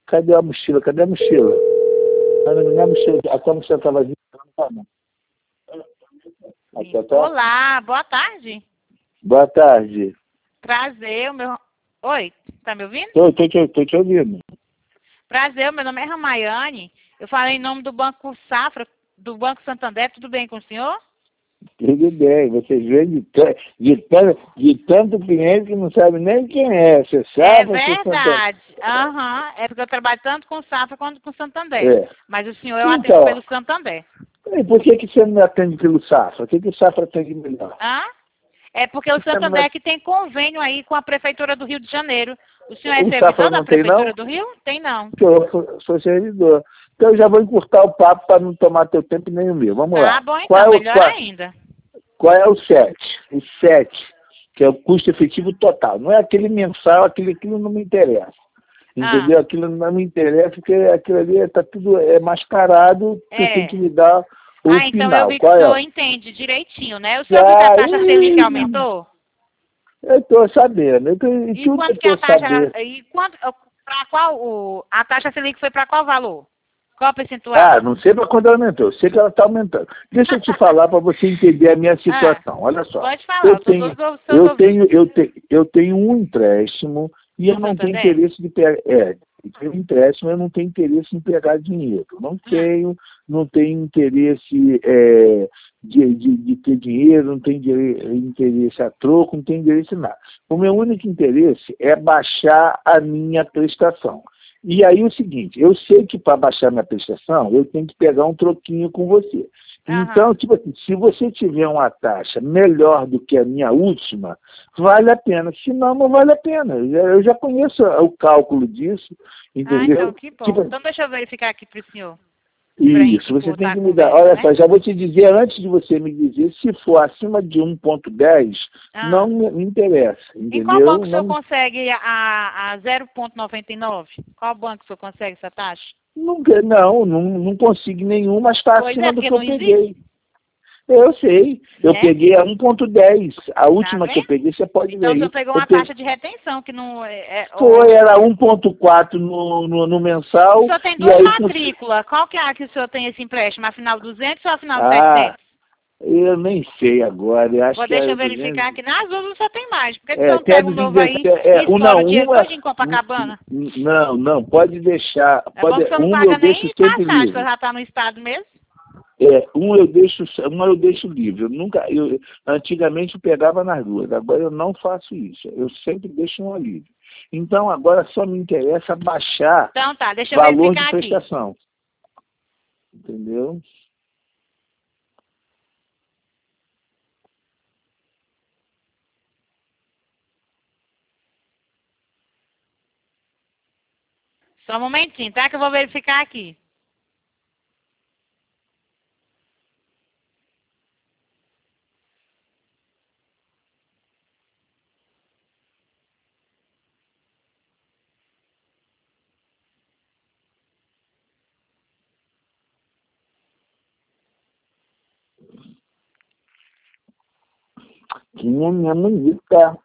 Cadê a mochila? Cadê a mochila? Ah, não, minha mochila. A tua mochila tá vazia? Não tá, não. Aqui, tá? Olá, boa tarde. Boa tarde. Prazer, o meu... Oi, tá me ouvindo? Tô te ouvindo. Prazer, meu nome é Ramaiane. Eu falei em nome do Banco Safra, do Banco Santander. Tudo bem com o senhor? Tudo bem, vocês veem de tanto cliente que não sabe nem quem é. Você É sabe? verdade. Aham. É porque eu trabalho tanto com o Safra quanto com o Santander. É. Mas o senhor eu atendo Então, pelo Santander. e por que você não atende pelo Safra? O que o Safra atende melhor? Hã? É porque o Santander é que tem convênio aí com a Prefeitura do Rio de Janeiro. O senhor é O servidor Safra da não tem, Prefeitura não? do Rio? Tem não. Eu sou servidor. Então eu já vou encurtar o papo para não tomar teu tempo nem o meu. Vamos Tá lá. bom então, melhor ainda. Qual é o 7? O 7, que é o custo efetivo total. Não é aquele mensal, aquilo não me interessa. Entendeu? Aquilo não me interessa, porque aquilo ali está tudo mascarado, você tem que me dar o final. Então eu vi que o senhor entende direitinho, né? O senhor viu que a taxa Selic aumentou? Eu estou sabendo. E quanto que a taxa... E quanto, para qual... a taxa Selic foi para qual valor? Qual percentual? Ah, não sei para quando ela aumentou. Eu sei que ela está aumentando. Deixa eu te falar para você entender a minha situação. Olha só. Pode falar. Eu tenho um empréstimo e eu não tenho interesse de pegar... eu tenho um empréstimo, eu não tenho interesse em pegar dinheiro. Não tenho interesse de ter dinheiro, não tenho interesse a troco, não tenho interesse em nada. O meu único interesse é baixar a minha prestação. E aí o seguinte, eu sei que para baixar minha prestação, eu tenho que pegar um troquinho com você. Então, tipo assim, se você tiver uma taxa melhor do que a minha última, vale a pena. Se não, não vale a pena. Eu já conheço o cálculo disso, entendeu? Então, que bom. Então deixa eu verificar aqui para o senhor. Isso, você tem que me dar. Olha só, já vou te dizer, antes de você me dizer, se for acima de 1,10, não me interessa, entendeu? Em qual banco o senhor consegue a 0,99? Qual banco o senhor consegue essa taxa? Não consigo nenhum, mas está acima do que eu peguei. Eu sei, eu peguei a 1,10. A última que eu peguei, você pode ver. Então o senhor pegou uma taxa de retenção que não era 1,4 no mensal. O senhor tem duas matrículas. Qual que é que o senhor tem esse empréstimo? Afinal 200 ou afinal 700? Eu nem sei agora. Deixa eu verificar aqui. Nas duas o senhor tem mais. Por que o senhor não pega um novo aí e explora o dinheiro todo em Copacabana? Não, pode deixar. É bom que o senhor não paga nem passagem, o senhor já está no estado mesmo? Um eu deixo livre. Antigamente eu pegava nas duas, agora eu não faço isso. Eu sempre deixo uma livre. Então agora só me interessa baixar deixa eu valor de verificar prestação. Entendeu? Só um momentinho, tá? Que eu vou verificar aqui. Minha bonita.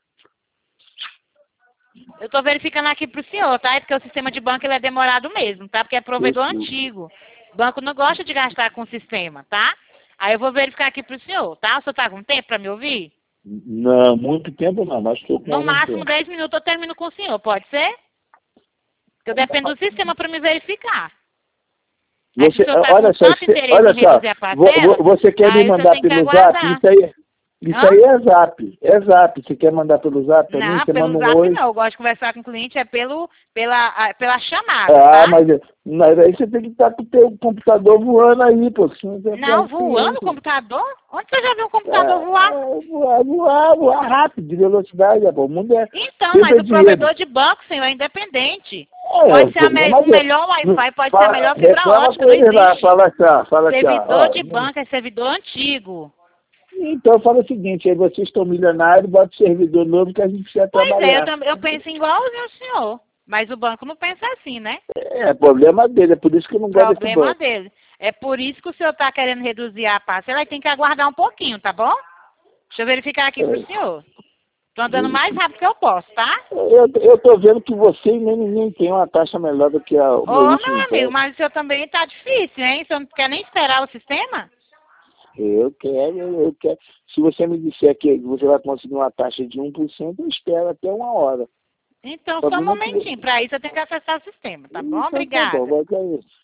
Eu estou verificando aqui para o senhor, tá? É porque o sistema de banco ele é demorado mesmo, tá? Porque é provedor antigo. O banco não gosta de gastar com o sistema, tá? Aí eu vou verificar aqui para o senhor, tá? O senhor está com tempo para me ouvir? Não, muito tempo não, mas estou com no máximo 10 minutos eu termino com o senhor, pode ser? Porque eu dependo do sistema para me verificar. Olha só, você quer me mandar pelo zap? Isso aí é zap. É zap. Você quer mandar pelo zap? Não, pelo zap não. Eu gosto de conversar com o cliente pela chamada. Mas aí você tem que estar com o teu computador voando aí, pô. Não, voando o computador? Onde você já viu um computador voar? Voar rápido, de velocidade, pô. O mundo é. Então, mas o provedor de banco, senhor, é independente. Pode ser o melhor Wi-Fi, pode ser a melhor fibra ótica, não existe. Fala servidor de banco é servidor antigo. Então fala o seguinte, aí vocês estão milionários, bota o servidor novo que a gente precisa trabalhar. Pois eu penso igualzinho o senhor, mas o banco não pensa assim, né? É problema dele, é por isso que eu não gosto desse banco. Problema dele. É por isso que o senhor está querendo reduzir a parcela, aí tem que aguardar um pouquinho, tá bom? Deixa eu verificar aqui pro senhor. Tô andando mais rápido que eu posso, tá? Eu tô vendo que você e nem ninguém tem uma taxa melhor do que o meu Ô, último meu amigo, empréstimo. mas o senhor também tá difícil, hein? O senhor não quer nem esperar o sistema? Eu quero. Se você me disser que você vai conseguir uma taxa de 1%, eu espero até uma hora. Então, só um Problema é que momentinho. Para isso eu tenho que acessar o sistema, tá bom? Então, tá bom, Obrigada. vai pra isso.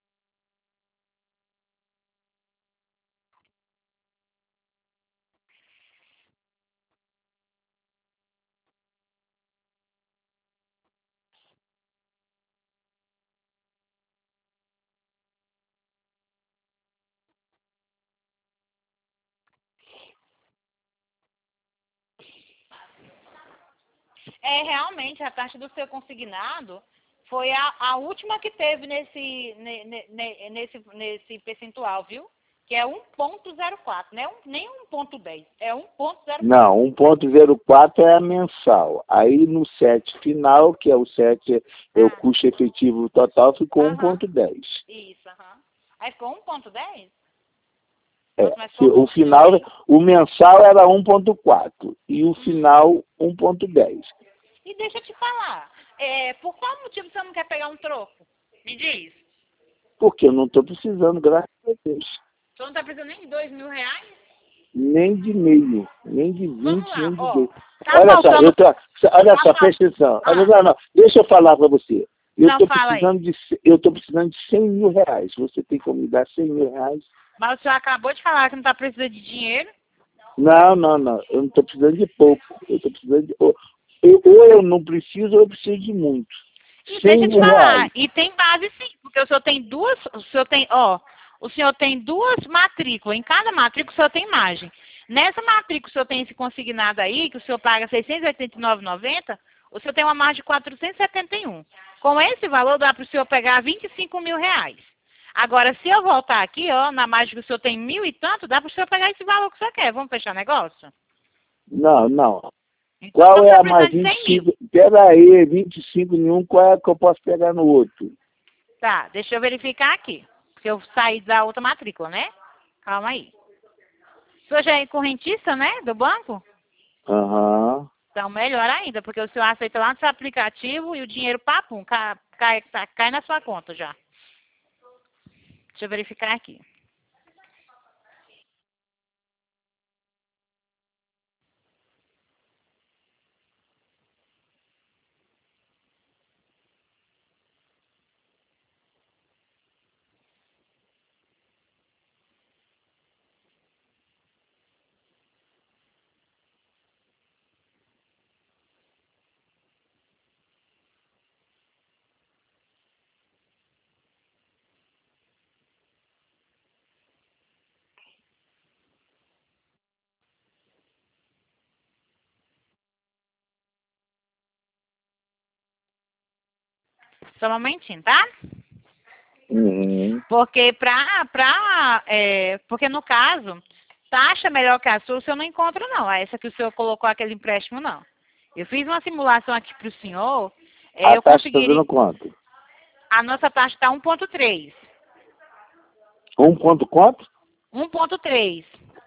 É, realmente, a taxa do seu consignado foi a última que teve nesse percentual, viu? Que é 1,04, né? Nem 1,10, é 1,04. Não, 1,04 é a mensal. Aí no set final, que é o set, é o custo efetivo total, ficou 1,10. Isso, aham. Aí ficou 1,10? É, Mas o final, o mensal era 1,4 e o final 1,10. E deixa eu te falar, por qual motivo você não quer pegar um troco? Me diz. Porque eu não estou precisando, graças a Deus. Você não está precisando nem de R$ 2.000? Nem de meio, nem de 20, Vamos lá, nem de ó. 10. Tá Olha só, faltando... olha só, presta atenção. Não, deixa eu falar para você. Não, fala aí. Eu estou precisando de 100 mil reais. Você tem como me dar 100 mil reais? Mas o senhor acabou de falar que não está precisando de dinheiro. Não. Eu não estou precisando de pouco. Eu estou precisando de... Ou eu não preciso, ou eu preciso de muito. E 100 deixa eu te mil falar, reais. e tem base sim, porque o senhor tem duas, o senhor tem duas matrículas, em cada matrícula o senhor tem margem. Nessa matrícula o senhor tem esse consignado aí, que o senhor paga R$ 689,90, o senhor tem uma margem de 471. Com esse valor dá para o senhor pegar 25 mil reais. Agora, se eu voltar aqui, ó, na margem que o senhor tem 1.000 e tanto, dá para o senhor pegar esse valor que o senhor quer. Vamos fechar negócio? Não. Então, Qual é a precisando mais de 100 mil. 25? Pera aí, 25 em um, qual é que eu posso pegar no outro? Tá, deixa eu verificar aqui. Porque eu saí da outra matrícula, né? Calma aí. O senhor já é correntista, né? Do banco? Aham. Então, melhor ainda, porque o senhor aceita lá no seu aplicativo e o dinheiro, papum, cai na sua conta já. Deixa eu verificar aqui. Só um momentinho, tá? Uhum. Porque porque no caso, taxa melhor que a sua, o senhor não encontra, não. Essa que o senhor colocou aquele empréstimo, não. Eu fiz uma simulação aqui para o senhor, A eu taxa está conseguiria... dando quanto? A nossa taxa está 1,3. 1 ponto quanto? 1,3.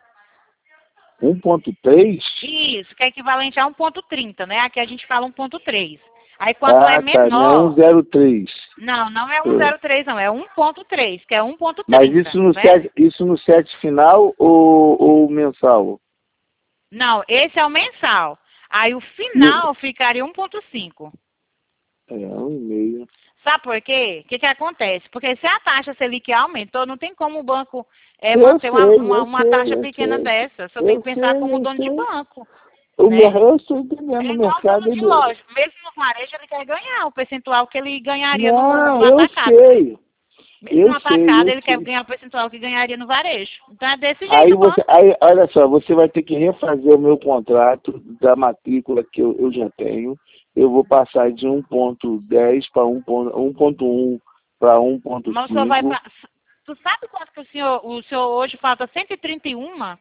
1,3? Isso, que é equivalente a 1,30, né? Aqui a gente fala 1,3. Aí quando é Tá, menor... não é 1,03. Não é 1,03, não. É 1,3, que é 1,30. Mas isso no, né? isso no set final ou mensal? Não, esse é o mensal. Aí o final ficaria 1,5. É, 1,5. Sabe por quê? O que acontece? Porque se a taxa Selic aumentou, não tem como o banco Eu manter sei, uma taxa pequena sei. dessa. Só tem que pensar como dono de banco. Eu Né? estou entendendo É o igual mercado. dono de loja. Mesmo no varejo, ele quer ganhar o percentual que ele ganharia Não, no eu atacado. sei. Mesmo no atacado, ele sei. quer ganhar o percentual que ganharia no varejo. Então é desse jeito. Aí você, olha só, você vai ter que refazer o meu contrato da matrícula que eu já tenho. Eu vou passar de 1,10 para 1,1 para 1,5. Mas o senhor vai tu sabe quanto que o senhor hoje falta 131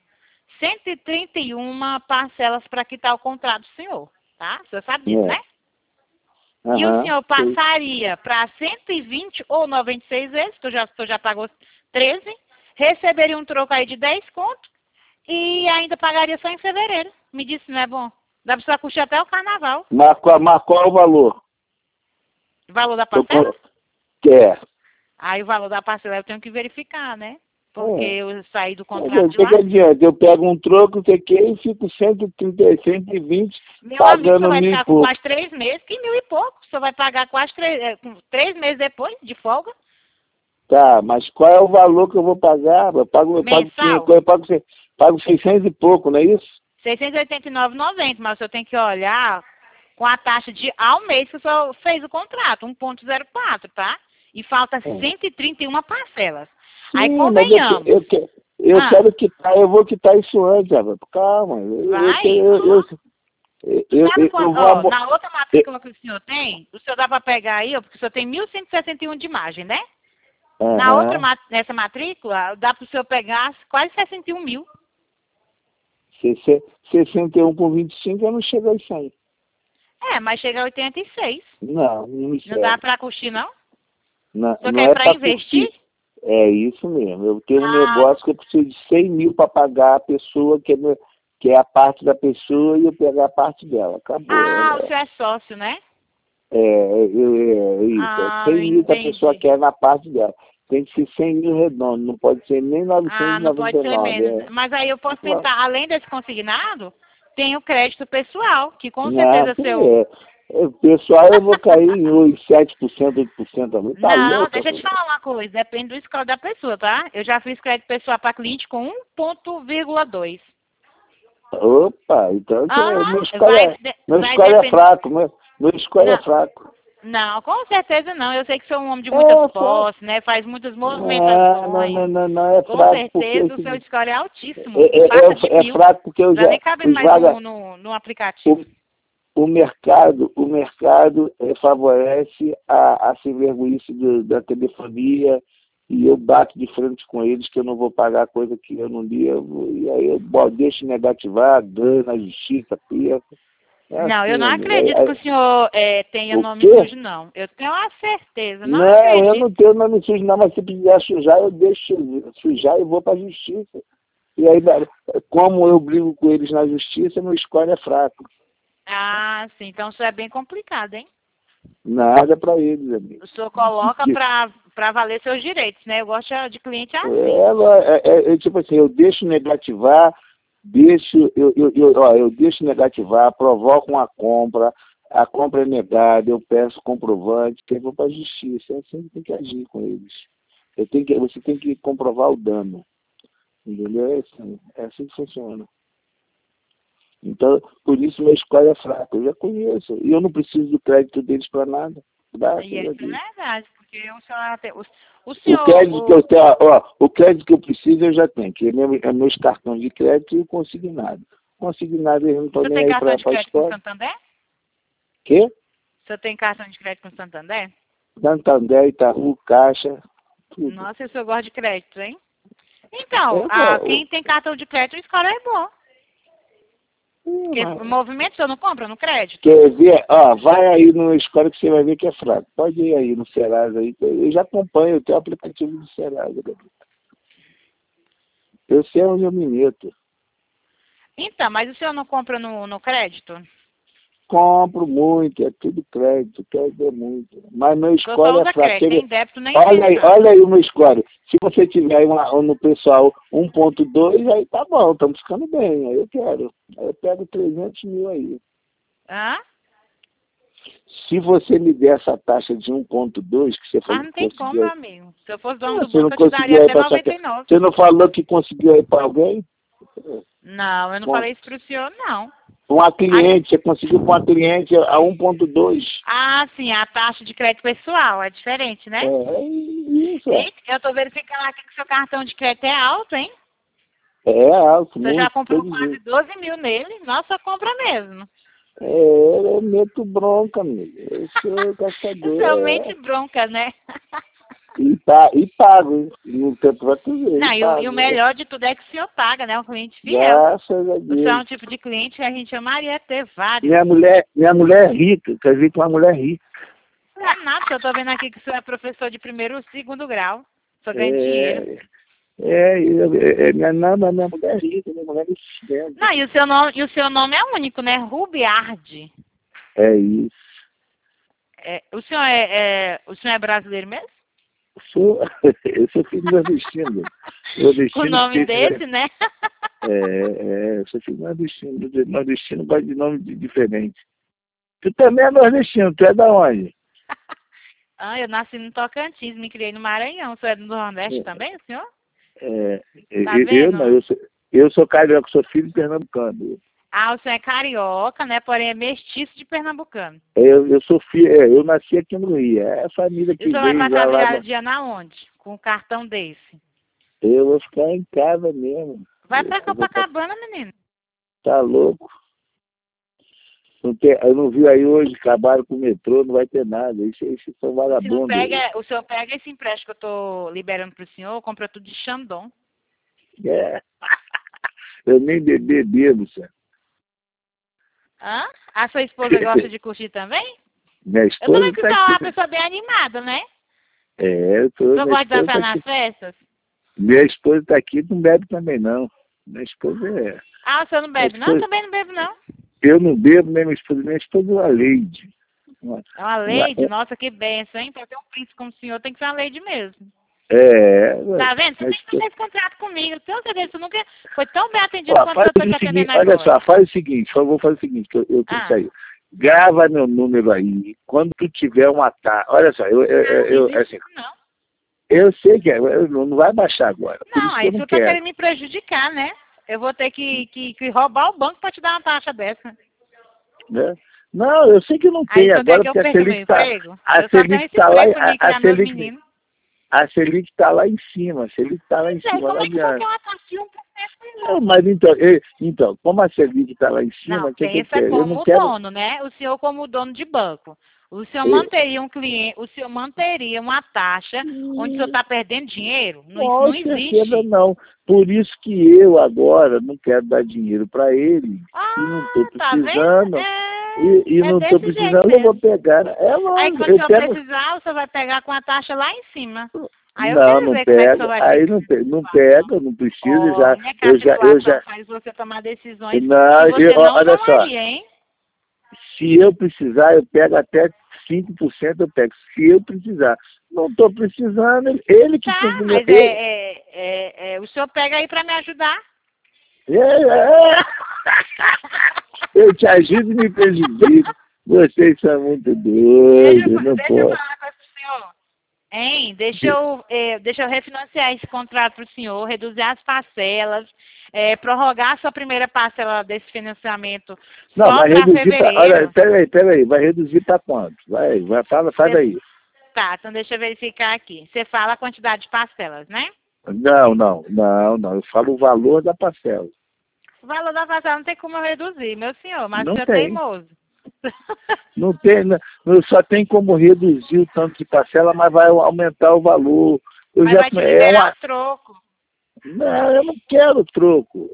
parcelas para quitar o contrato do senhor, tá? O senhor sabe disso, né? E o senhor passaria para 120 ou 96 vezes, que tu já pagou 13, receberia um troco aí de 10 conto e ainda pagaria só em fevereiro. Me disse, não é bom? Dá pra você curtir até o carnaval. Mas qual é o valor? O valor da parcela? É. Aí o valor da parcela eu tenho que verificar, né? Porque eu saí do contrato O de lá. que adianta? Eu pego um troco, não sei o quê, e fico 130, 120, Meu pagando amigo, você vai 1.000 e ficar com pouco. quase 3 meses, que 1.000 e pouco. Você vai pagar quase 3 meses depois de folga. Tá, mas qual é o valor que eu vou pagar? Eu pago Mensal? 500, pago 600 e pouco, não é isso? R$ 689,90, mas você tem que olhar com a taxa de ao mês que o senhor fez o contrato, 1,04, tá? E falta 131 parcelas. Sim, Aí mas convenhamos. eu quero quitar, eu vou quitar isso antes, Eva. Calma. Vai? Sabe quando, na outra matrícula que o senhor tem, o senhor dá para pegar aí, porque o senhor tem 1.161 de margem, né? Na outra, nessa matrícula, dá para o senhor pegar quase 61 mil. 61 por 25, eu não chego a isso aí. Mas chega a 86. Não me serve. Não dá para curtir, não? Não, O senhor não quer é para investir? Curtir. É isso mesmo. Eu tenho um negócio que eu preciso de 100 mil para pagar a pessoa, que é a parte da pessoa, e eu pegar a parte dela. Acabou. O senhor é sócio, né? Isso. 100 mil que a pessoa quer na parte dela. Tem que ser 100 mil redondo, não pode ser nem 999. Não pode ser menos. Mas aí eu posso tentar, além desse consignado, tem o crédito pessoal, que com certeza seu... Pessoal, eu vou cair em 7%, 8% também. Tá não, louco, deixa eu te falar uma coisa, depende do score da pessoa, tá? Eu já fiz crédito pessoal para cliente com 1,2. Opa, então meu score é fraco, meu score é fraco. Não, com certeza não. Eu sei que sou um homem de muitas posses, né? Faz muitas movimentações. Não, é com fraco. certeza o seu score é altíssimo. É fraco porque eu já... nem cabe mais no aplicativo. O mercado favorece a sem-vergonhice da telefonia, e eu bato de frente com eles que eu não vou pagar coisa que eu não devo, e aí eu deixo negativar, ganho na justiça, perco. Não, eu não acredito que o senhor tenha nome sujo, não. Eu tenho uma certeza, não acredito. Eu não tenho nome sujo, não, mas se precisar sujar, eu deixo sujar e vou para a justiça. E aí, como eu brigo com eles na justiça, meu score é fraco. Sim, então isso é bem complicado, hein? Nada para eles, amigo. O senhor coloca para valer seus direitos, né? Eu gosto de cliente assim. Tipo assim, eu deixo negativar, eu deixo negativar, provoco uma compra, a compra é negada, eu peço comprovante, que eu vou para a justiça. É assim que tem que agir com eles. Você tem que comprovar o dano. Entendeu? É assim que funciona. Então, por isso meu score é fraco. Eu já conheço. E eu não preciso do crédito deles para nada. E isso é verdade, porque o crédito que eu preciso eu já tenho, que é meus cartões de crédito e o consignado. Consignado eles não estão nem aí para a escola. Você tem cartão de crédito com Santander? Quê? Você tem cartão de crédito com Santander? Santander, Itaú, Caixa, tudo. Nossa, eu gosto de crédito, hein? Então, quem tem cartão de crédito, o score é bom. Porque o movimento você não compra no crédito? Quer ver? Vai aí no Score que você vai ver que é fraco. Pode ir aí no Serasa aí. Eu já acompanho, eu tenho o aplicativo do Serasa. Eu sei onde eu me meto. Então, mas o senhor não compra no crédito? Compro muito, é tudo crédito é muito. Mas meu score é fraco. Crédito, nem débito, nem olha aí o meu score. Se você tiver aí no pessoal 1.2, aí tá bom, estamos ficando bem, aí eu quero. Aí eu pego 300 mil aí. Se você me der essa taxa de 1.2, que você falou. Mas não tem como, meu amigo. Se eu fosse dono do banco, eu te daria até 99. Você não falou que conseguiu aí para alguém? Não, eu não falei isso para o senhor, não. Uma cliente, você conseguiu com uma cliente a 1.2. Sim, a taxa de crédito pessoal é diferente, né? Isso. Eu estou verificando aqui que seu cartão de crédito é alto, hein? É alto. Você já comprou quase 12 mil nele? Nossa, compra mesmo. Eu meto bronca, amigo. Eu sou gastador. Somente bronca, né? E pago, hein? No tempo vai tudo. Não, e o melhor de tudo é que o senhor paga, né? Um cliente fiel. Graças a Deus. Você é um tipo de cliente que a gente amaria ter vários. Minha mulher é rica, quer dizer que uma mulher rica. Não é nada, eu tô vendo aqui que o senhor é professor de primeiro ou segundo grau. Só ganha dinheiro. Minha mulher é rica, minha mulher é estudante. Não, e o seu nome é único, né? Rubiardi. É isso. O senhor é brasileiro mesmo? Eu sou filho nordestino. Com o nome desse, né? Eu sou filho nordestino. Nordestino gosta de nome diferente. Tu também é nordestino, tu é da onde? Eu nasci no Tocantins, me criei no Maranhão. O senhor é do Nordeste também, o senhor? Tá vendo? Eu sou carioca, sou filho de pernambucano. O senhor é carioca, né? Porém é mestiço de pernambucano. Eu sou filho, eu nasci aqui no Rio. É a família que veio. E o senhor vai passar a virada do dia na onde? Com um cartão desse? Eu vou ficar em casa mesmo. Vai pra Copacabana, menino. Tá louco? Eu não vi aí hoje, acabaram com o metrô, não vai ter nada. Esses são vagabundos. O senhor pega esse empréstimo que eu tô liberando pro senhor, compra tudo de Xandão. Eu nem bebo, senhor. A sua esposa gosta de curtir também? Minha esposa eu também que sou uma pessoa bem animada, né? Eu tô. Não gosta de dançar nas festas? Minha esposa tá aqui, não bebe também, não. Minha esposa é... O senhor não bebe, não? Eu também não bebo, não. Eu não bebo, nem minha esposa é uma lady. É uma lady? Nossa, que benção, hein? Pra ter um príncipe como o senhor, tem que ser uma lady mesmo. Tá vendo? Você tem que fazer esse contrato comigo. Tenho certeza, você nunca foi tão bem atendido quanto eu tô te atendendo agora. Olha só, faz o seguinte, por favor, faz o seguinte, que eu tenho que sair. Grava meu número aí, quando tu tiver um ataque... Olha só, assim, eu sei que não vai baixar agora. Não, aí você tá querendo me prejudicar, né? Eu vou ter que roubar o banco para te dar uma taxa dessa. Não, eu sei que não tem agora, porque a Selic está lá, a Selic está lá em cima, Como é que você quer uma taxa de 1%? Não, mas então, como a Selic está lá em cima... Não, pensa como dono, né? O senhor como dono de banco. O senhor manteria um cliente, o senhor manteria uma taxa onde o senhor está perdendo dinheiro? Não existe. Não. Por isso que eu agora não quero dar dinheiro para ele. E não estou precisando. E não estou precisando, eu vou pegar. Aí quando o senhor precisar, o senhor vai pegar com a taxa lá em cima. Aí eu não pega, aí não pega, não precisa, eu já faz você tomar decisões não, que você não olha tomaria, só, hein? Se eu precisar, eu pego até 5%, eu pego, se eu precisar. Não estou precisando, ele que tem que... Mas o senhor pega aí para me ajudar? Eu te ajudo e me prejudico. Vocês são muito doidos, não posso. Deixa eu falar com o senhor. Hein? Deixa eu refinanciar esse contrato para o senhor, reduzir as parcelas, prorrogar a sua primeira parcela desse financiamento só para fevereiro. Olha, peraí, vai reduzir para quanto? Faz aí. Tá, então deixa eu verificar aqui. Você fala a quantidade de parcelas, né? Não, eu falo o valor da parcela. O valor da parcela não tem como eu reduzir, meu senhor, mas não o senhor é teimoso. Não tem, só tem como reduzir o tanto de parcela, mas vai aumentar o valor. Vai te liberar troco. Não, eu não quero troco.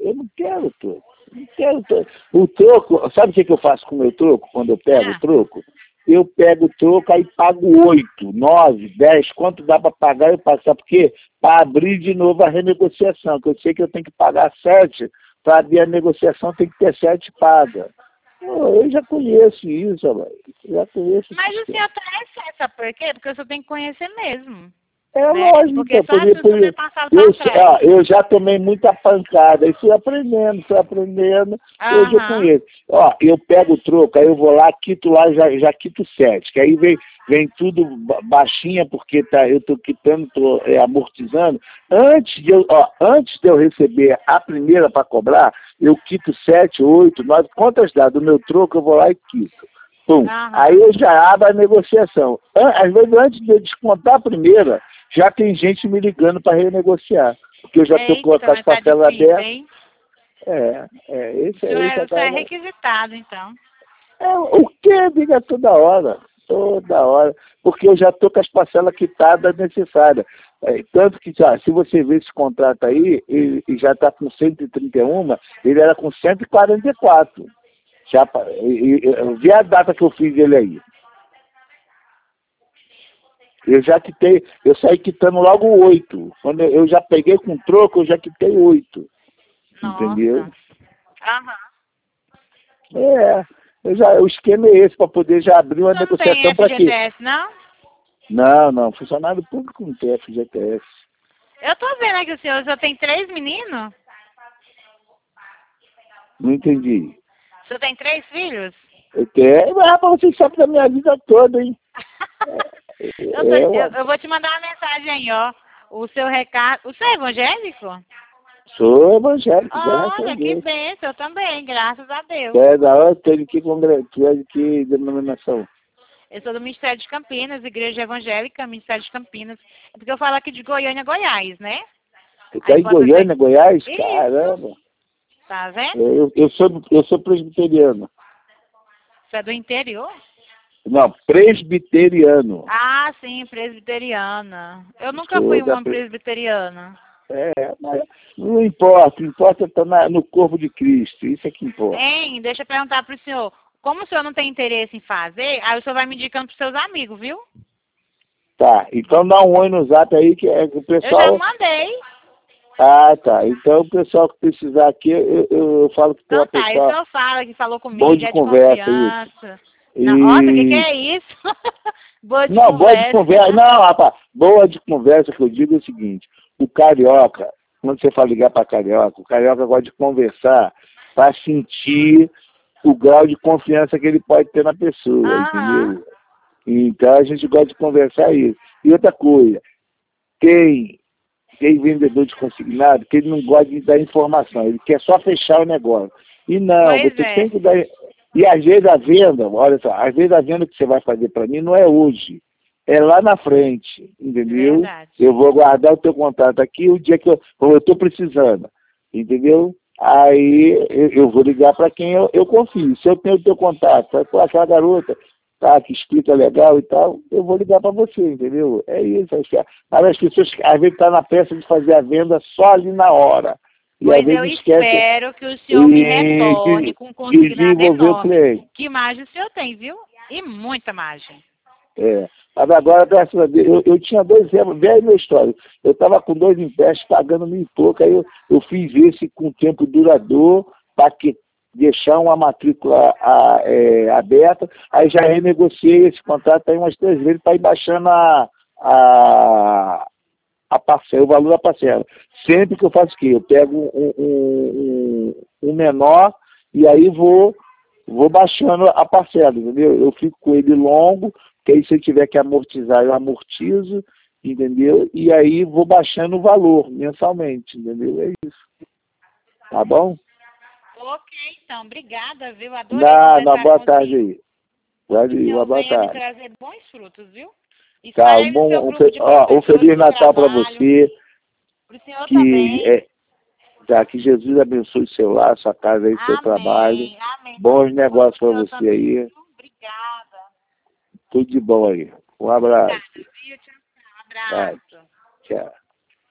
O troco, sabe o que eu faço com o meu troco, quando eu pego o troco? Eu pego o troco, aí pago 8, 9, 10, quanto dá para pagar, eu pago. Sabe por quê? Para abrir de novo a renegociação, que eu sei que eu tenho que pagar 7, para abrir a negociação tem que ter 7 paga. Eu já conheço isso, já conheço. Mas o senhor tá excesso, sabe por quê? Porque o senhor tem que conhecer mesmo. Lógico, porque eu já tomei muita pancada, e fui aprendendo, hoje eu conheço. Eu pego o troco, aí eu vou lá, quito lá, já quito 7, que aí vem tudo baixinha, porque eu estou quitando, estou amortizando. Antes de eu receber a primeira para cobrar, eu quito 7, 8, 9, quantas dá do meu troco, eu vou lá e quito. Pum. Aí eu já abro a negociação. Às vezes, antes de eu descontar a primeira, já tem gente me ligando para renegociar. Porque eu já estou com as parcelas abertas. Isso é requisitado, então. O que? Diga toda hora. Porque eu já estou com as parcelas quitadas necessárias. Tanto que, se você ver esse contrato aí, ele já está com 131, ele era com 144. Vi a data que eu fiz ele aí. Eu já quitei, eu saí quitando logo 8. Quando eu já peguei com troco, eu já quitei 8. Nossa. Entendeu? Aham. O esquema é esse, para poder já abrir uma Você não tem negociação para quê? FGTS, não? Não, funcionário público não tem FGTS. Eu tô vendo aqui, o senhor só tem 3 meninos? Não entendi. O senhor tem 3 filhos? Eu tenho, mas rapaz, você sabe da minha vida toda, hein? Eu vou te mandar uma mensagem aí, ó. O seu recado. O senhor é evangélico? Sou evangélico, graças a Olha, que Deus. bênção, eu também, graças a Deus. Da hora, tu é de que denominação? Eu sou do Ministério de Campinas, Igreja Evangélica, Ministério de Campinas. É porque eu falo aqui de Goiânia, Goiás, né? Você tá Aí em você Goiânia, Goiás? Isso. Caramba. Tá vendo? Eu sou presbiteriano. Você é do interior? Não, presbiteriano. Ah, sim, presbiteriana. Eu nunca Sou fui da uma presbiteriana. Mas não importa, importa estar no corpo de Cristo, isso é que importa. Hein, deixa eu perguntar pro senhor. Como o senhor não tem interesse em fazer, aí o senhor vai me indicando pros seus amigos, viu? Tá, então dá um oi no zap aí que o Eu pessoal... já mandei. Ah, tá. Então o pessoal que precisar aqui, eu falo que tem Então uma tá, aí o pessoa senhor fala que falou comigo, boa de é de conversa, confiança. isso. Não, nossa, o que é isso? Boa de Não, boa de conversa. conversa. Não, rapaz, boa de conversa que eu digo é o seguinte, o carioca, quando você for ligar para carioca, o carioca gosta de conversar para sentir o grau de confiança que ele pode ter na pessoa, entendeu? Então a gente gosta de conversar isso. E outra coisa, tem vendedor de consignado que ele não gosta de dar informação, ele quer só fechar o negócio. E não, Pois você é. tem que dar... E às vezes a venda, olha só, às vezes a venda que você vai fazer para mim não é hoje, é lá na frente, entendeu? Verdade. Eu vou guardar o teu contato aqui o dia que eu estou precisando, entendeu? Aí eu vou ligar para quem eu confio. Se eu tenho o teu contato, pô, aquela garota, tá, que explica legal e tal, eu vou ligar para você, entendeu? É isso. Mas as pessoas às vezes estão na pressa de fazer a venda só ali na hora. E Pois às vezes eu esquece espero que o senhor me retorne com um consignado desenvolver o enorme. cliente. Que margem o senhor tem, viu? E muita margem. Mas agora, graças a Deus, eu tinha 2 erros, bem minha história. Eu estava com 2 empréstimos pagando 1.000 e pouco, aí eu fiz esse com tempo duradouro para deixar uma matrícula aberta, aí já renegociei esse contrato aí umas 3 vezes para ir baixando a parcela, o valor da parcela. Sempre que eu faço o quê? Eu pego um menor e aí vou baixando a parcela, entendeu? Eu fico com ele longo, que aí se eu tiver que amortizar, eu amortizo, entendeu? E aí vou baixando o valor mensalmente, entendeu? É isso. Tá bom? Ok, então. Obrigada, viu? Adorei conversar boa contigo. tarde aí. Valeu, uma boa venha me tarde. trazer bons frutos, viu? Tá, Espalhe no seu grupo de um professores Feliz do Natal para trabalho. você. Pro senhor também. Que Jesus abençoe seu lar, sua casa aí, seu trabalho. Amém. Bons negócios para você também, aí. viu? Obrigada. Tudo de bom aí. Um abraço. Obrigada, viu? Tchau. Abraço. Tchau.